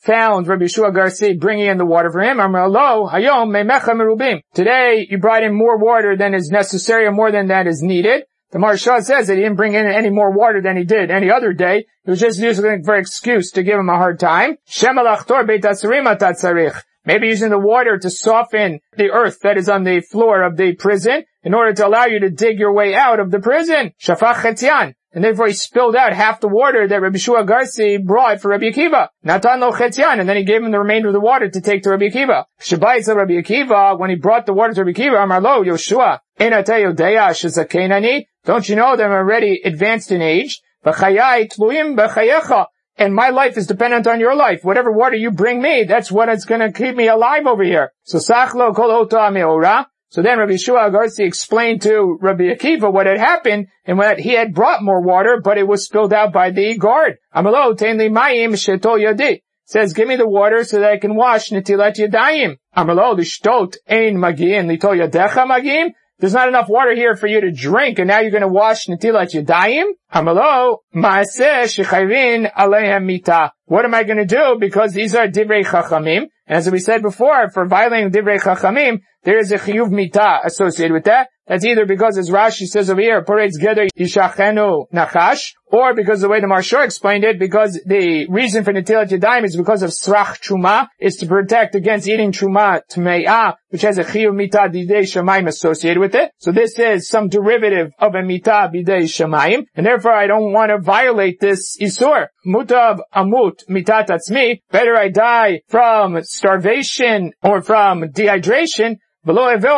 found Rabbi Yeshua Garsi bringing in the water for him. Amar lo, hayom meimecha merubim. Today, you brought in more water than is necessary or more than that is needed. The Maharsha says that he didn't bring in any more water than he did any other day. He was just using for excuse to give him a hard time. Shemalachtor beit asarim atat tzarich. Maybe using the water to soften the earth that is on the floor of the prison in order to allow you to dig your way out of the prison. Shafach chetzian. And therefore he spilled out half the water that Rabbi Yeshua Garsi brought for Rabbi Akiva. Natan lo chetzian. And then he gave him the remainder of the water to take to Rabbi Akiva. Shabayis Rabbi Akiva, when he brought the water to Rabbi Akiva, Amar lo, Yoshua, enatei yodeya shezakenani. Don't you know that I'm already advanced in age? V'chayai tluim b'chayecha. And my life is dependent on your life. Whatever water you bring me, that's what it's going to keep me alive over here. So sachlo kol ota meora. So then Rabbi Yeshua Garsi explained to Rabbi Akiva what had happened and that he had brought more water, but it was spilled out by the guard. Amalo tein li mayim sheto yadi. Says, give me the water so that I can wash netilat yadayim. Amalo lishtot ein magim lito yadecha magim. There's not enough water here for you to drink, and now you're going to wash netilat yadayim? Amalo maaseh shechayvin alehem mita. What am I going to do? Because these are divrei chachamim. And as we said before, for violating divrei chachamim, there is a chiyuv mita associated with that. That's either because, as Rashi says over here, Poretz Geder Yishachenu Nachash, or because the way the Maharsha explained it, because the reason for Netilat Yadayim is because of Srach Truma, is to protect against eating Truma Tme'ah, which has a Chiyuv Mita Bidei Shamayim associated with it. So this is some derivative of a Mita Bidei Shamayim, and therefore I don't want to violate this Isur. Mutav Amut Mitat Atzmi, better I die from starvation or from dehydration, and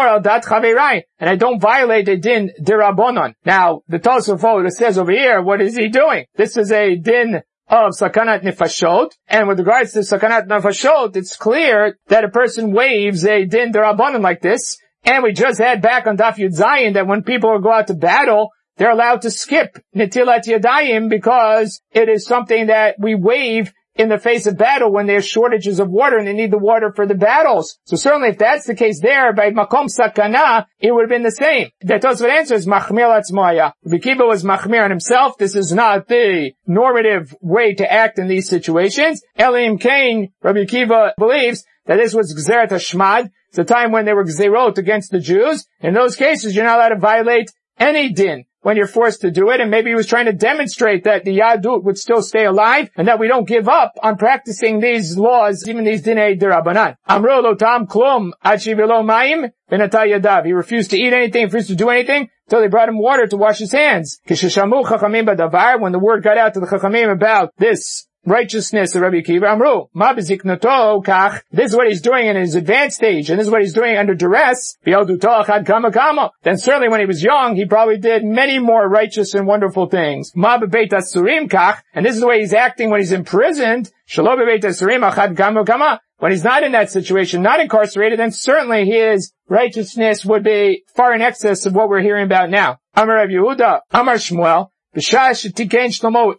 I don't violate a din dirabonon. Now, the Tosafot says over here, what is he doing? This is a din of sakanat nefashot, and with regards to sakanat nefashot, it's clear that a person waives a din dirabonon like this, and we just had back on Daf Yud Zayin that when people go out to battle, they're allowed to skip netilat yadayim because it is something that we waive in the face of battle when there's shortages of water and they need the water for the battles. So certainly if that's the case there, by makom sakana, it would have been the same. That Tosfot answers, machmir latzmoya. Rabbi Akiva was machmir on himself. This is not the normative way to act in these situations. Elim Kain, Rabbi Akiva believes that this was Gzeret HaShmad. It's a time when they were Gzerot against the Jews. In those cases, you're not allowed to violate any din when you're forced to do it, and maybe he was trying to demonstrate that the Yadut would still stay alive, and that we don't give up on practicing these laws, even these Dinei Dirabanan. Amro lo tam klum ad shivilo mayim v'natay yadav. He refused to eat anything, refused to do anything, until they brought him water to wash his hands. Kisheshamu chachamim b'davar, when the word got out to the chachamim about this righteousness of Rabbi Akiva, Amru, ma beziknato kach. This is what he's doing in his advanced stage, and this is what he's doing under duress. V'yoduto achad kama kama. Then certainly when he was young, he probably did many more righteous and wonderful things. Ma bebeit asurim kach. And this is the way he's acting when he's imprisoned. Shelo bebeit asurim achad kama kama. When he's not in that situation, not incarcerated, then certainly his righteousness would be far in excess of what we're hearing about now. Amar Rav Yehuda, Amar Shmuel, when Shlomo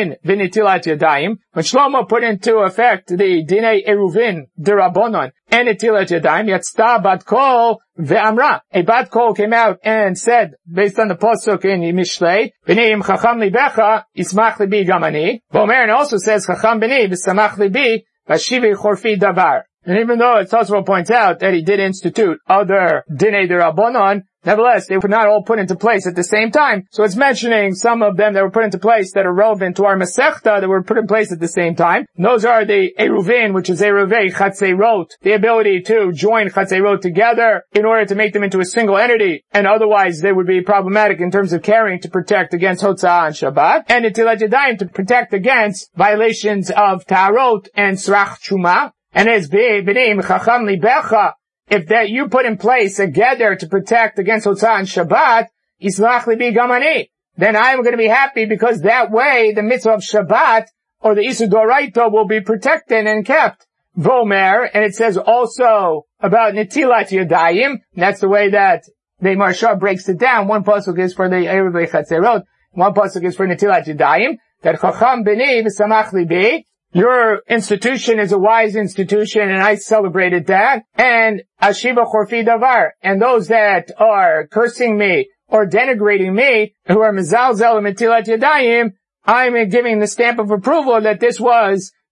put into effect the Dinei Eruvin, Dirabonon, and Netilat Yadayim, Yatzta Bat Kol ve'amra. A Bat Kol came out and said, based on the Pasuk in Mishlei, B'neim Chacham Libecha, Ismach Libi Gamani. Vomer, and also says, Chacham B'ni, V'samach Libi, Vashivi Chorfi Davar. And even though Tosfot points out that he did institute other Dinei Dirabonon, nevertheless, they were not all put into place at the same time. So it's mentioning some of them that were put into place that are relevant to our Masechta that were put in place at the same time. And those are the Eruvin, which is Eruvei Chatzerot, the ability to join Chatzerot together in order to make them into a single entity, and otherwise they would be problematic in terms of carrying to protect against Hotzah and Shabbat, and Netilat Yadayim to protect against violations of Tarot and Srach Truma, and as B'neim Chacham Libecha, if that you put in place a gather to protect against Hotzah and Shabbat, Islach Libi Gamani, then I'm going to be happy because that way the mitzvah of Shabbat or the Isur Doraita will be protected and kept. Vomer, and it says also about Netilat Yadayim, and that's the way that the Maharsha breaks it down. One pasuk is for the Eruvei Chatzerot, one pasuk is for Netilat Yadayim, that Chacham B'ni V'samach Libi, your institution is a wise institution, and I celebrated that. And Ashiva Chorfi Davar, and those that are cursing me or denigrating me, who are Mezalzel and Netilat Yadayim, I'm giving the stamp of approval that this was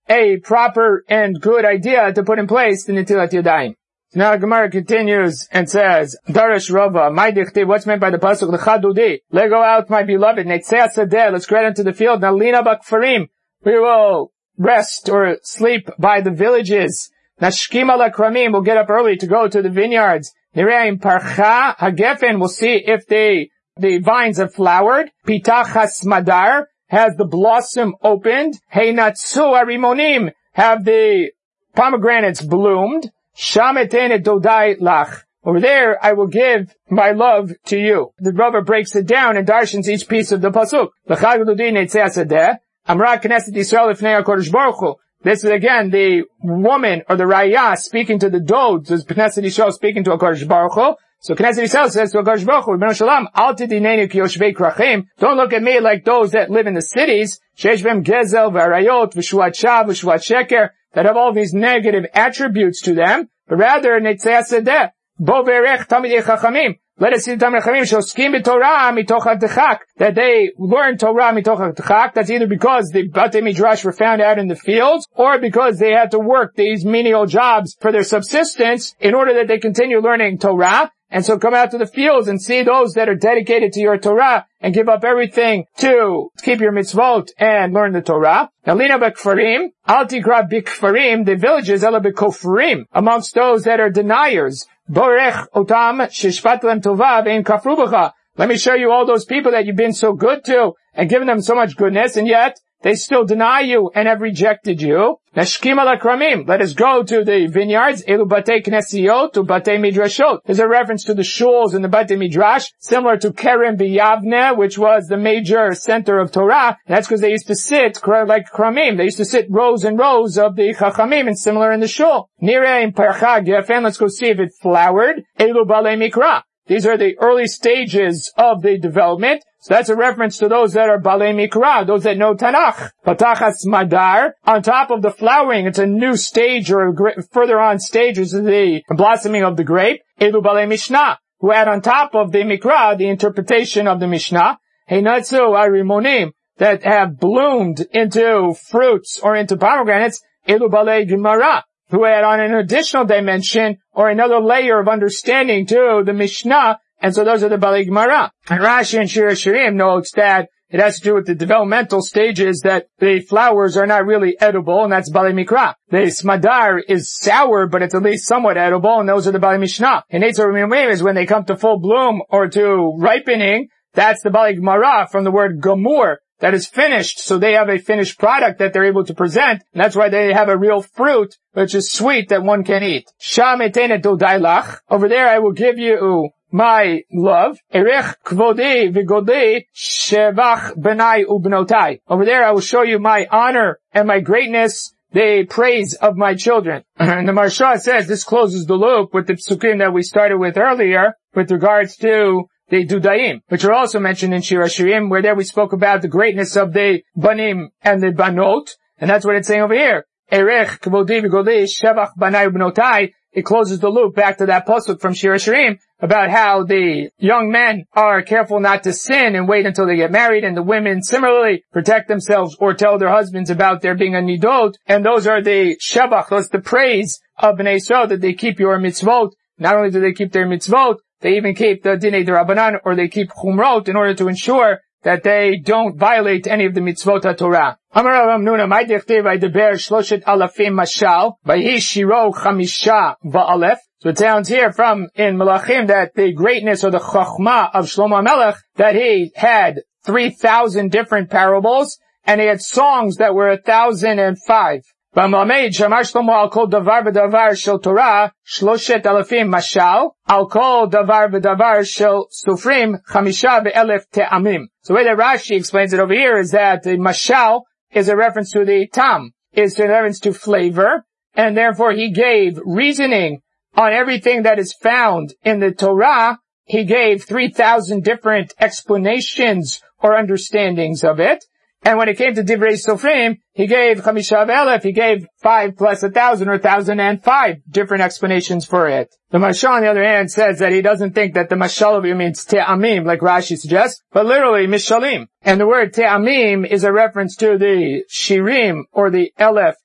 a proper and good idea to put in place the Netilat Yadayim. Now the Gemara continues and says, Darash Rava, my dichti, what's meant by the pasuk? L'chadudi, let go out, my beloved, Netzeh Sadeh, let's go out into the field, Nalina Bakfarim, we will rest or sleep by the villages. Nashkim ala kramim, we'll get up early to go to the vineyards. Nireim parcha hagefen, we'll see if the, the vines have flowered. Pitach hasmadar, has the blossom opened. Heinatsu arimonim, have the pomegranates bloomed. Shametenet dodai lach. Over there, I will give my love to you. The Rava breaks it down and darshans each piece of the pasuk. L'chadudi netzeh sadeh, amra knesset Yisrael lifnei HaKadosh Baruch Hu. This is again the woman or the Raya speaking to the Dodes, as Knesset Yisrael speaking to HaKadosh Baruch Hu. So Knesset Yisrael says to HaKadosh Baruch Hu, Rebbeinu Shalom, Al tidinenu ki yoshvei krachim, don't look at me like those that live in the cities, sheish b'hem gezel v'arayot v'shuat shav v'shuat sheker, that have all these negative attributes to them, but rather, netzeh sadeh, bo verech tamidei chachamim, let us see the Talmidei Chachamim shoskim b'Torah mitoch ha'techak, that they learn Torah mitoch ha'techak. That's either because the Batei Midrash were found out in the fields, or because they had to work these menial jobs for their subsistence in order that they continue learning Torah. And so come out to the fields and see those that are dedicated to your Torah and give up everything to keep your mitzvot and learn the Torah. Nalina b'kfarim, al tikra b'kfarim, the villages, ela b'kofrim, amongst those that are deniers. Borech otam sheshvat lem tova ve'im kafru b'cha. Let me show you all those people that you've been so good to and given them so much goodness, and yet they still deny you and have rejected you. Nashkim ala kramim. Let us go to the vineyards. Elu batei knesiot to batei midrashot. There's a reference to the shuls in the batei midrash, similar to Kerem b'Yavne, which was the major center of Torah. That's because they used to sit like kramim. They used to sit rows and rows of the chachamim, and similar in the shul. Nireim parcha gefen. Let's go see if it flowered. Elu balei mikra. These are the early stages of the development. So that's a reference to those that are Balei Mikra, those that know Tanakh. Patachas Madar, on top of the flowering, it's a new stage or a further on stages of the blossoming of the grape. Elu Balei Mishnah, who add on top of the Mikra, the interpretation of the Mishnah. Heinatsu Arimonim, that have bloomed into fruits or into pomegranates. Elu Balei Gemara, who add on an additional dimension or another layer of understanding to the Mishnah, and so those are the Balei Gemara. And Rashi and Shir Hashirim notes that it has to do with the developmental stages, that the flowers are not really edible, and that's Balei Mikra. The Smadar is sour, but it's at least somewhat edible, and those are the Balei Mishnah. And Eitzer Mimim is when they come to full bloom or to ripening, that's the Balei Gemara from the word Gamur, that is finished, so they have a finished product that they're able to present, and that's why they have a real fruit, which is sweet, that one can eat. Sham etenet dodailach, over there I will give you my love. Erech kvodi v'godei shevach benai ubnotai. Over there I will show you my honor and my greatness, the praise of my children. And the Maharsha says this closes the loop with the psukim that we started with earlier, with regards to the Dudaim, which are also mentioned in Shir Hashirim, where there we spoke about the greatness of the Banim and the Banot, and that's what it's saying over here. Erech kvodi v'godei shevach benai ubnotai. It closes the loop back to that pasuk from Shir Hashirim about how the young men are careful not to sin and wait until they get married, and the women similarly protect themselves or tell their husbands about there being a nidot, and those are the shevach, those the praise of Bnei Yisrael, that they keep your mitzvot. Not only do they keep their mitzvot, they even keep the dinei d'Rabbanan, or they keep chumrot, in order to ensure that they don't violate any of the mitzvot HaTorah. Amar Rav Hamnuna, my dichtiv vaydeber shloshet alafim mashal, vayhi shiro chamisha va'alef. So it sounds here from in Melachim that the greatness or the chachma of Shlomo Melech, that he had three thousand different parables, and he had songs that were a thousand and five. B'malamed shamar Shlomo al kol davar v'davar shel Torah shloshet alafim mashal, al kol davar v'davar shel sufrim chamisha ve'elef te'amim. So the way that Rashi explains it over here is that the mashal is a reference to the tam, is a reference to flavor, and therefore he gave reasoning on everything that is found in the Torah. He gave three thousand different explanations or understandings of it. And when it came to Divrei Sofrim, he gave Chamisha V'elef, he gave five plus a thousand, or thousand and five different explanations for it. The Mashal, on the other hand, says that he doesn't think that the Mashal over here means Te'amim, like Rashi suggests, but literally Mishalim. And the word Te'amim is a reference to the Shirim, or the Elef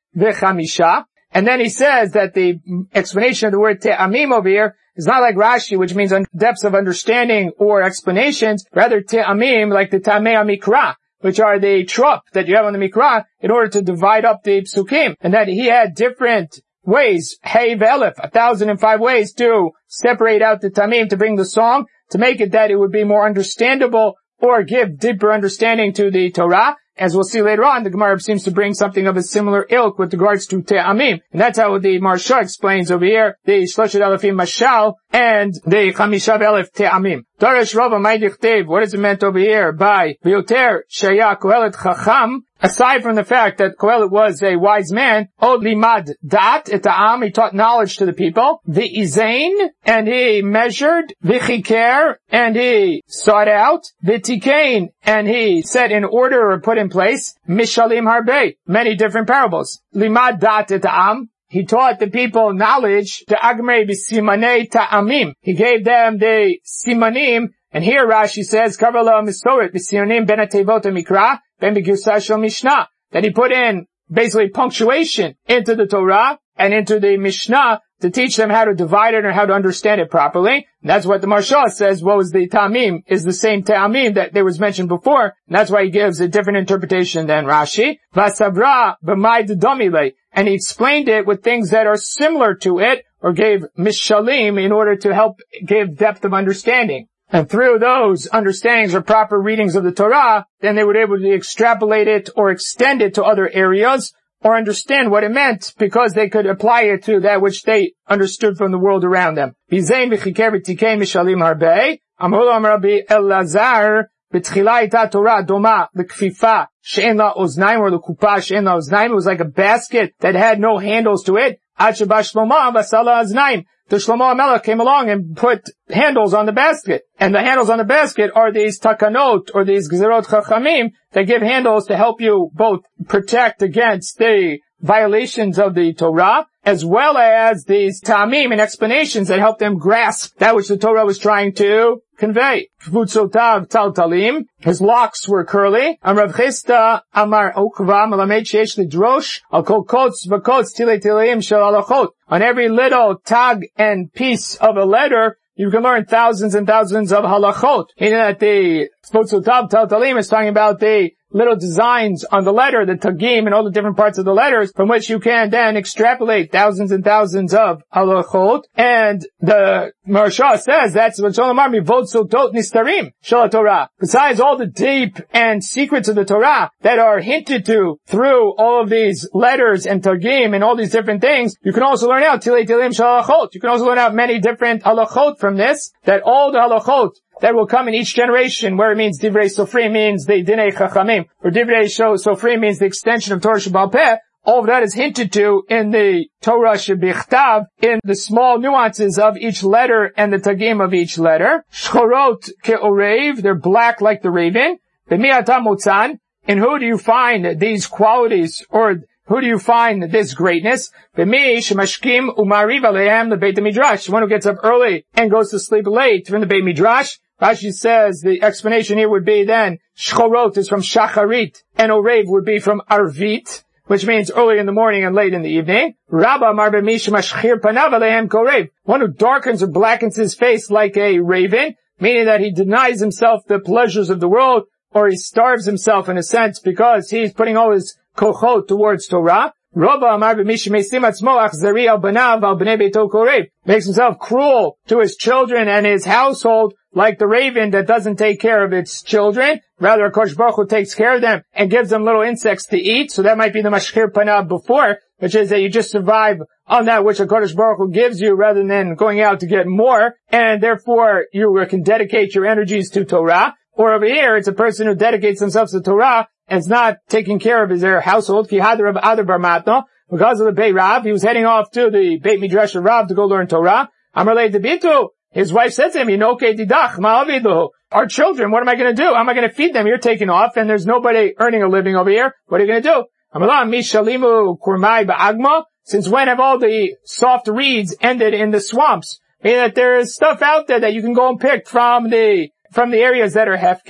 v'chamisha. And then he says that the explanation of the word te'amim over here is not like Rashi, which means depths of understanding or explanations, rather te'amim, like the tamei mikra, which are the trup that you have on the mikra, in order to divide up the psukim. And that he had different ways, hey ve'elef, a thousand and five ways to separate out the tamim, to bring the song, to make it that it would be more understandable or give deeper understanding to the Torah. As we'll see later on, the Gemara seems to bring something of a similar ilk with regards to te'amim. And that's how the Marsha explains over here, the Shloshet Alefim Mashal and the Chamishav Elef te'amim. Darash Rava Maidichteiv, what is it meant over here by V'yoter Shaya Kohelet Chacham? Aside from the fact that Kohelet was a wise man, Od Limad Dat et Ha'am, he taught knowledge to the people. V'izain, and he measured. V'chiker, and he sought out. V'tikain, and he set in order or put in place. Mishalim Harbe, many different parables. Limad Dat et Ha'am, he taught the people knowledge. The Agmei b'simanei ta'amim, he gave them the simanim. And here Rashi says, Kavala Mistoret b'simanim ben atevot mikra ben b'girsah shel Mishnah, that he put in basically punctuation into the Torah and into the Mishnah to teach them how to divide it or how to understand it properly. And that's what the Marsha says, what was the Tamim, is the same Ta'amim that there was mentioned before. And that's why he gives a different interpretation than Rashi. Vasabra b'mai d'domile, and he explained it with things that are similar to it, or gave mishalim in order to help give depth of understanding. And through those understandings or proper readings of the Torah, then they were able to extrapolate it or extend it to other areas, or understand what it meant, because they could apply it to that which they understood from the world around them. Bizain v'chiker v'tikein mishalim harbei. Amru am Rabbi Elazar, b'tchila ita Torah doma l'kfifa she'en la oznaim, or l'kupa she'en la oznaim. It was like a basket that had no handles to it. Ad sheba Shlomo v'asala oznaim. The Shlomo HaMelech came along and put handles on the basket. And the handles on the basket are these takanot, or these gzerot chachamim, that give handles to help you both protect against the violations of the Torah, as well as these ta'amim and explanations that help them grasp that which the Torah was trying to convey. Kvutzotav taltalim, his locks were curly. Amrav Chista Amar Okva Malamed Sheish Lidrosh Al Kol Kots V'Kots Tile Tileim Shel Alachot. On every little tag and piece of a letter, you can learn thousands and thousands of halachot. Meaning that the Kvutzotav taltalim is talking about the little designs on the letter, the tagim and all the different parts of the letters, from which you can then extrapolate thousands and thousands of halachot. And the Marsha says that's what Shalom Armi vod sotot nistarim shel Torah. Besides all the deep and secrets of the Torah that are hinted to through all of these letters and tagim and all these different things, you can also learn out tilei tilim shel halachot. You can also learn out many different halachot from this, that all the halachot that will come in each generation, where it means Divrei Sofrim means the Dinei Chachamim, or Divrei Sofrim means the extension of Torah Sheba'al Peh. All of that is hinted to in the Torah Shebichtav, in the small nuances of each letter and the tagim of each letter. Shchorot ke'orev, they're black like the raven. B'mi'ata motzan, in who do you find these qualities, or who do you find this greatness? B'mi shemashkim umariv alehem, the Beit HaMidrash, one who gets up early and goes to sleep late from the Beit Midrash. Rashi says the explanation here would be then, Shchorot is from Shacharit, and Orev would be from Arvit, which means early in the morning and late in the evening. Rabba mar b'mi shemashchir panav alehem korev, one who darkens or blackens his face like a raven, meaning that he denies himself the pleasures of the world, or he starves himself in a sense because he's putting all his kochot towards Torah. Rabba amar b'mishimesim atzmo achzari al banav al bnei beito korev, makes himself cruel to his children and his household, like the raven that doesn't take care of its children. Rather, HaKadosh Baruch Hu takes care of them and gives them little insects to eat. So that might be the mashchir panav before, which is that you just survive on that which HaKadosh Baruch Hu gives you rather than going out to get more, and therefore you can dedicate your energies to Torah. Or over here, it's a person who dedicates themselves to Torah and is not taking care of his their household. Ki hadar of Adar bar matno, because of the Beit Rav, he was heading off to the Beit Midrash of Rav to go learn Torah. Amar lei debitu, his wife said to him, Yinoke didach ma'avidu, our children, what am I going to do? How am I going to feed them? You're taking off, and there's nobody earning a living over here. What are you going to do? Amar mi shalimu kurmai ba'agma, since when have all the soft reeds ended in the swamps? Meaning that there is stuff out there that you can go and pick from the from the areas that are hefker.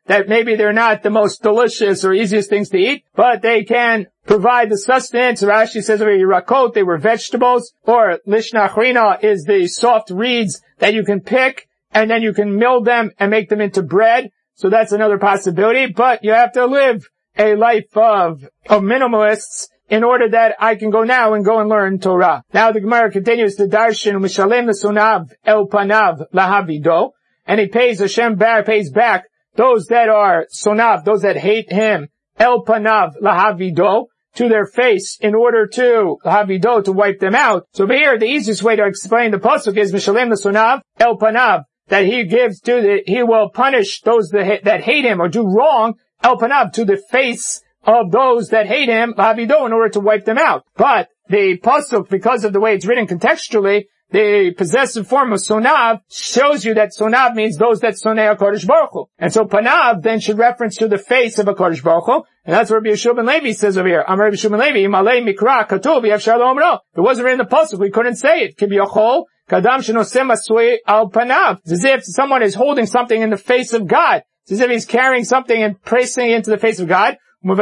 that maybe they're not the most delicious or easiest things to eat, but they can provide the sustenance. Rashi says over Yirakot, they were vegetables, or Lishnachrina is the soft reeds that you can pick, and then you can mill them and make them into bread. So that's another possibility, but you have to live a life of, of minimalists in order that I can go now and go and learn Torah. Now the Gemara continues to darshan, Mishalem l'sunav el panav lahavido, and he pays, Hashem bar pays back those that are sunav, those that hate him, el panav lahavido, to their face in order to lahavido, to wipe them out. So here the easiest way to explain the pasuk is Mishalem l'sunav el panav, that he gives to the, he will punish those that, that hate him or do wrong, el panav, to the face of those that hate him, lahavido, in order to wipe them out. But the pasuk, because of the way it's written contextually, the possessive form of sonav shows you that sonav means those that sonei HaKadosh Baruch Hu. And so panav then should reference to the face of HaKadosh Baruch Hu. And that's what Rabbi Yeshua ben Levi says over here. Amar Rabbi Yeshua ben Levi, Malay Mikra Katuv Yafshar Lo Omro. It wasn't written in the pasuk, we couldn't say it. Kibiyachol Kadam Shenosem Asui Al Panav. It's as if someone is holding something in the face of God. It's as if he's carrying something and pressing it into the face of God. And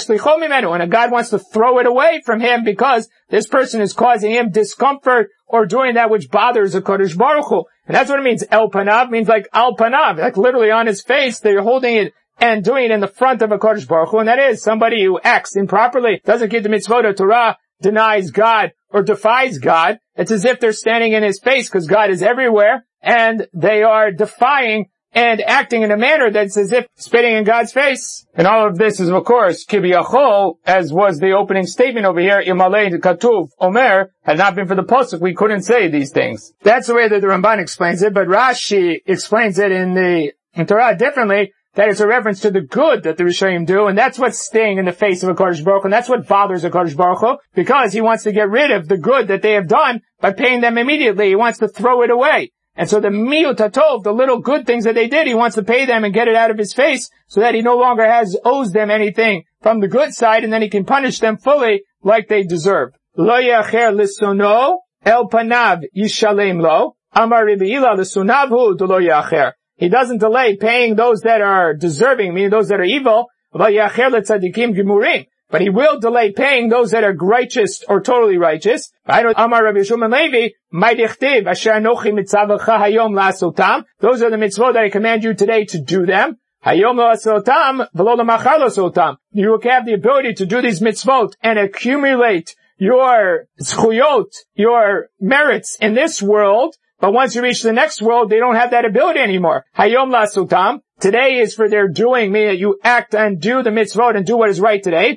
a God wants to throw it away from him because this person is causing him discomfort or doing that which bothers a Kodesh Baruch Hu. And that's what it means. El Panav means like Al Panav, like literally on his face. They're holding it and doing it in the front of a Kodesh Baruch Hu. And that is somebody who acts improperly, doesn't keep the mitzvot of Torah, denies God or defies God. It's as if they're standing in his face because God is everywhere and they are defying and acting in a manner that's as if spitting in God's face. And all of this is, of course, kibiyachol, as was the opening statement over here, imalei katuv omer, had not been for the pasuk, we couldn't say these things. That's the way that the Ramban explains it, but Rashi explains it in the in Torah differently, that it's a reference to the good that the Rishayim do, and that's what's staying in the face of a Kodesh Baruch Hu, and that's what bothers a Kodesh Baruch Hu, because he wants to get rid of the good that they have done by paying them immediately. He wants to throw it away. And so the miyut hatov, the little good things that they did, he wants to pay them and get it out of his face so that he no longer has, owes them anything from the good side, and then he can punish them fully like they deserve. Lo yacher lisono el panav yishalem lo, amar Rabbi Ila lisonavhu de lo yacher. He doesn't delay paying those that are deserving, meaning those that are evil, lo yacher letzadikim gemurim. But he will delay paying those that are righteous or totally righteous. Amar Rabbi Yeshua ben Levi, Ma'dichtiv asher anochi mitzavacha hayom la'asotam. Those are the mitzvot that I command you today to do them. Hayom la'asotam, v'lo lamachar la'asotam. You have the ability to do these mitzvot and accumulate your zchuyot, your merits in this world. But once you reach the next world, they don't have that ability anymore. Hayom la'asotam. Today is for their doing, meaning that you act and do the mitzvot and do what is right today.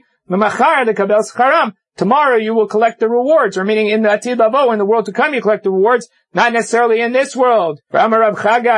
Tomorrow you will collect the rewards, or meaning in the Atid Lavo, in the world to come you collect the rewards, not necessarily in this world. What is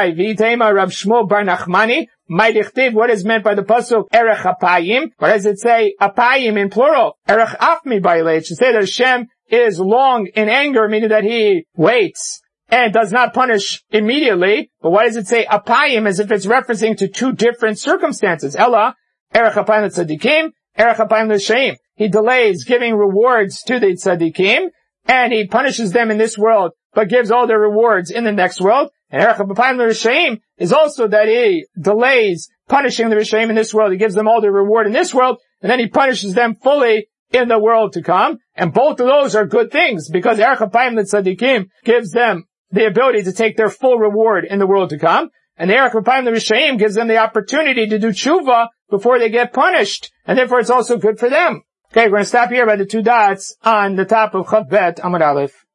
meant by the pasuk erech apayim? What does it say? Apayim in plural. Erech afmi baile. It should say that Hashem is long in anger, meaning that he waits and does not punish immediately. But why does it say apayim as if it's referencing to two different circumstances? Ella, erech apayim tzadikim, erech apayim l'sheim. He delays giving rewards to the tzadikim, and he punishes them in this world, but gives all their rewards in the next world. And erech apayim l'sheim is also that he delays punishing the Rishaim in this world. He gives them all their reward in this world, and then he punishes them fully in the world to come. And both of those are good things, because erech apayim l'tzadikim gives them the ability to take their full reward in the world to come. And the erech apayim l'rishaim gives them the opportunity to do tshuva before they get punished. And therefore it's also good for them. Okay, we're going to stop here by the two dots on the top of Chav Bet Amud Aleph.